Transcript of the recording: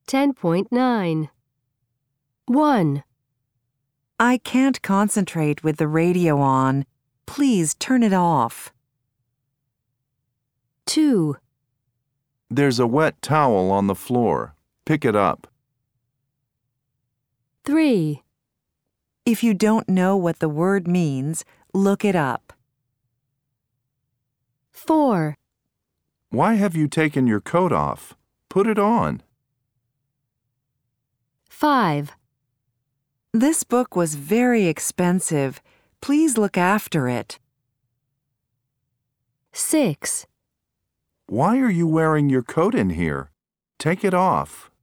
10.9. 1, I can't concentrate with the radio on. Please turn it off. 2, There's a wet towel on the floor. Pick it up. 3, If you don't know what the word means, look it up. 4, Why have you taken your coat off? Put it on. 5, This book was very expensive. Please look after it. 6, Why are you wearing your coat in here? Take it off.